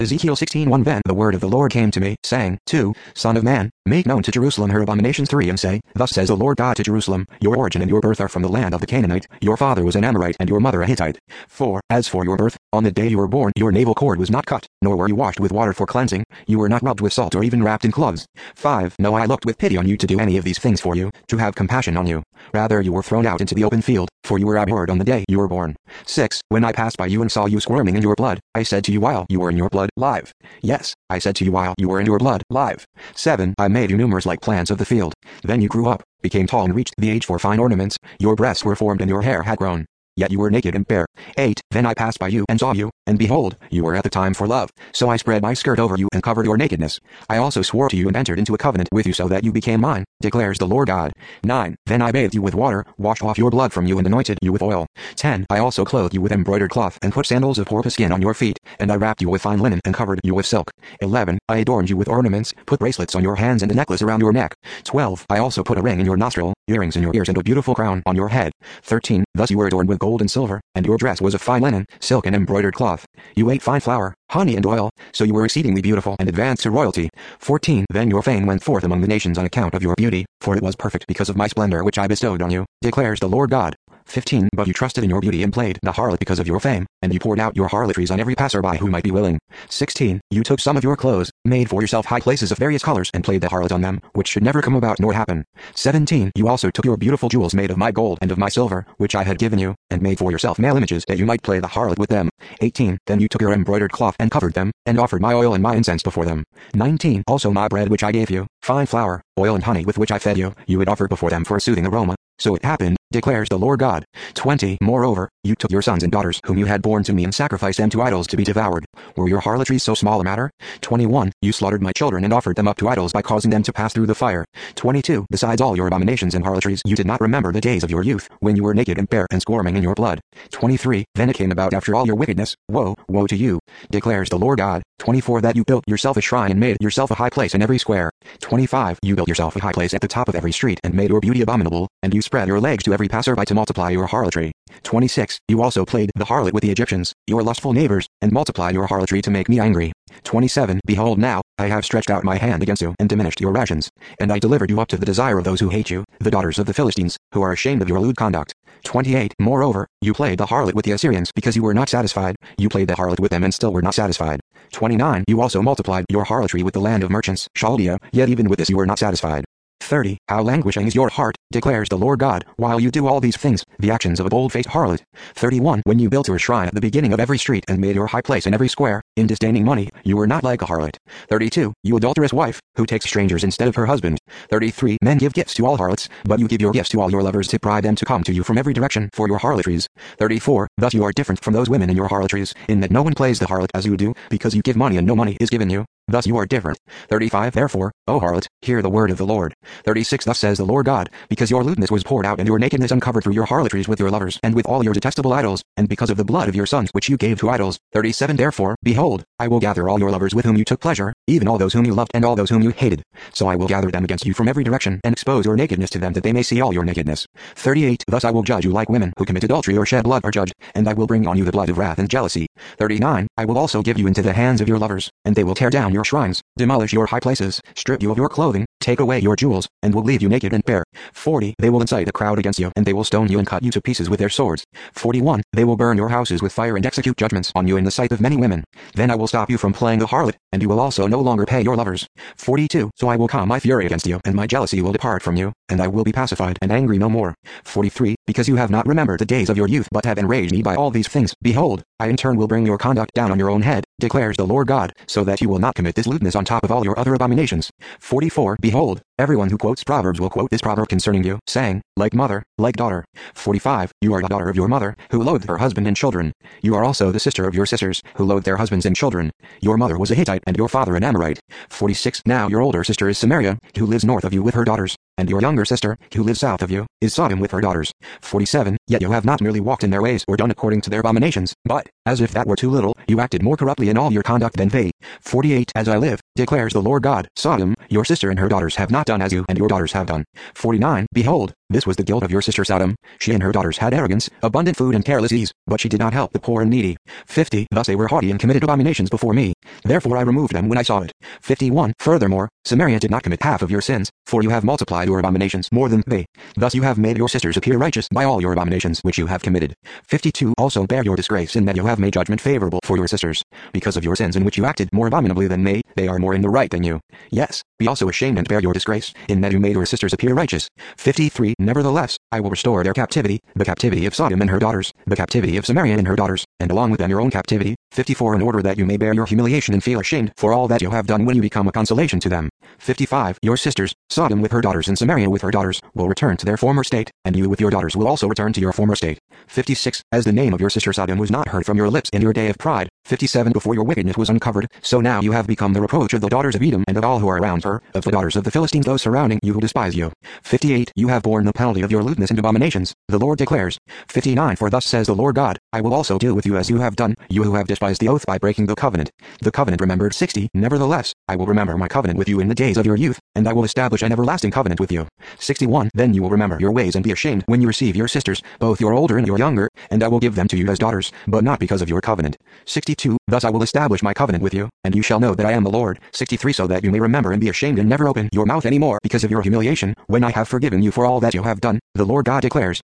Ezekiel 16:1. Then the word of the Lord came to me, saying, 2. Son of man, make known to Jerusalem her abominations. 3. And say, Thus says the Lord God to Jerusalem, Your origin and your birth are from the land of the Canaanite, your father was an Amorite and your mother a Hittite. 4. As for your birth, on the day you were born your navel cord was not cut, nor were you washed with water for cleansing, you were not rubbed with salt or even wrapped in cloths. 5. No, I looked with pity on you to do any of these things for you, to have compassion on you. Rather you were thrown out into the open field, for you were abhorred on the day you were born. 6. When I passed by you and saw you squirming in your blood, I said to you while you were in your blood, Live. Yes, I said to you while you were in your blood, Live. 7. I made you numerous like plants of the field. Then you grew up, became tall and reached the age for fine ornaments, your breasts were formed and your hair had grown. Yet you were naked and bare. 8. Then I passed by you and saw you, and behold, you were at the time for love. So I spread my skirt over you and covered your nakedness. I also swore to you and entered into a covenant with you so that you became mine, declares the Lord God. 9. Then I bathed you with water, washed off your blood from you and anointed you with oil. 10. I also clothed you with embroidered cloth and put sandals of porpoise skin on your feet, and I wrapped you with fine linen and covered you with silk. 11. I adorned you with ornaments, put bracelets on your hands and a necklace around your neck. 12. I also put a ring in your nostril, earrings in your ears and a beautiful crown on your head. 13. Thus you were adorned with gold and silver, and your dress was of fine linen, silk and embroidered cloth. You ate fine flour, honey and oil, so you were exceedingly beautiful and advanced to royalty. 14. Then your fame went forth among the nations on account of your beauty, for it was perfect because of my splendor which I bestowed on you, declares the Lord God. 15. But you trusted in your beauty and played the harlot because of your fame, and you poured out your harlotries on every passerby who might be willing. 16. You took some of your clothes, made for yourself high places of various colors and played the harlot on them, which should never come about nor happen. 17. You also took your beautiful jewels made of my gold and of my silver, which I had given you, and made for yourself male images that you might play the harlot with them. 18. Then you took your embroidered cloth and covered them, and offered my oil and my incense before them. 19. Also my bread which I gave you, fine flour, oil and honey with which I fed you, you would offer before them for a soothing aroma. So it happened, declares the Lord God. 20. Moreover, you took your sons and daughters whom you had borne to me and sacrificed them to idols to be devoured. Were your harlotries so small a matter? 21. You slaughtered my children and offered them up to idols by causing them to pass through the fire. 22. Besides all your abominations and harlotries, you did not remember the days of your youth, when you were naked and bare and squirming in your blood. 23. Then it came about after all your wickedness, woe, woe to you, declares the Lord God. 24. That you built yourself a shrine and made yourself a high place in every square. 25. You built yourself a high place at the top of every street and made your beauty abominable, and you spread your legs to every passerby to multiply your harlotry. 26. You also played the harlot with the Egyptians, your lustful neighbors, and multiplied your harlotry to make me angry. 27. Behold now, I have stretched out my hand against you and diminished your rations, and I delivered you up to the desire of those who hate you, the daughters of the Philistines, who are ashamed of your lewd conduct. 28. Moreover, you played the harlot with the Assyrians because you were not satisfied, you played the harlot with them and still were not satisfied. 29. You also multiplied your harlotry with the land of merchants, Chaldea, yet even with this you were not satisfied. 30. How languishing is your heart, declares the Lord God, while you do all these things, the actions of a bold-faced harlot. 31. When you built your shrine at the beginning of every street and made your high place in every square, in disdaining money, you were not like a harlot. 32. You adulterous wife, who takes strangers instead of her husband. 33. Men give gifts to all harlots, but you give your gifts to all your lovers to bribe them to come to you from every direction for your harlotries. 34. Thus you are different from those women in your harlotries, in that no one plays the harlot as you do, because you give money and no money is given you. Thus you are different. 35. Therefore, O harlot, hear the word of the Lord. 36. Thus says the Lord God, because your lewdness was poured out and your nakedness uncovered through your harlotries with your lovers and with all your detestable idols, and because of the blood of your sons which you gave to idols. 37. Therefore, behold, I will gather all your lovers with whom you took pleasure, even all those whom you loved and all those whom you hated. So I will gather them against you from every direction and expose your nakedness to them that they may see all your nakedness. 38. Thus I will judge you like women who commit adultery or shed blood are judged, and I will bring on you the blood of wrath and jealousy. 39. I will also give you into the hands of your lovers, and they will tear down your shrines, demolish your high places, strip you of your clothing, take away your jewels, and will leave you naked and bare. 40. They will incite a crowd against you, and they will stone you and cut you to pieces with their swords. 41. They will burn your houses with fire and execute judgments on you in the sight of many women. Then I will stop you from playing the harlot, and you will also no longer pay your lovers. 42. So I will calm my fury against you, and my jealousy will depart from you, and I will be pacified and angry no more. 43. Because you have not remembered the days of your youth but have enraged me by all these things, behold, I in turn will bring your conduct down on your own head, declares the Lord God, so that you will not commit this lewdness on top of all your other abominations. 44. Behold, everyone who quotes Proverbs will quote this proverb concerning you, saying, like mother, like daughter. 45. You are the daughter of your mother, who loathed her husband and children. You are also the sister of your sisters, who loathed their husbands and children. Your mother was a Hittite and your father an Amorite. 46. Now your older sister is Samaria, who lives north of you with her daughters, and your younger sister, who lives south of you, is Sodom with her daughters. 47. Yet you have not merely walked in their ways or done according to their abominations, but, as if that were too little, you acted more corruptly in all your conduct than they. 48. As I live, declares the Lord God, Sodom, your sister and her daughters have not done as you and your daughters have done. 49. Behold, This was the guilt of your sister Sodom. She and her daughters had arrogance, abundant food and careless ease, but she did not help the poor and needy. 50. Thus they were haughty and committed abominations before me. Therefore I removed them when I saw it. 51. Furthermore, Samaria did not commit half of your sins, for you have multiplied your abominations more than they. Thus you have made your sisters appear righteous by all your abominations which you have committed. 52. Also bear your disgrace in that you have made judgment favorable for your sisters. Because of your sins in which you acted more abominably than they are more in the right than you. Yes, be also ashamed and bear your disgrace, in that you made your sisters appear righteous. 53. Nevertheless, I will restore their captivity, the captivity of Sodom and her daughters, the captivity of Samaria and her daughters, and along with them your own captivity. 54. In order that you may bear your humiliation and feel ashamed for all that you have done when you become a consolation to them. 55. Your sisters, Sodom with her daughters and Samaria with her daughters, will return to their former state, and you with your daughters will also return to your former state. 56. As the name of your sister Sodom was not heard from your lips in your day of pride. 57. Before your wickedness was uncovered, so now you have become the reproach of the daughters of Edom and of all who are around her, of the daughters of the Philistines those surrounding you who despise you. 58. You have borne the penalty of your lewdness and abominations, the Lord declares. 59. For thus says the Lord God, I will also do with you as you have done, you who have despised the oath by breaking the covenant. The covenant remembered. 60. Nevertheless, I will remember my covenant with you in the days of your youth, and I will establish an everlasting covenant with you. 61. Then you will remember your ways and be ashamed when you receive your sisters, both your older and your younger, and I will give them to you as daughters, but not because of your covenant. 62. Thus I will establish my covenant with you, and you shall know that I am the Lord. 63. So that you may remember and be ashamed and never open your mouth any more because of your humiliation, when I have forgiven you for all that you have done, the Lord God declares.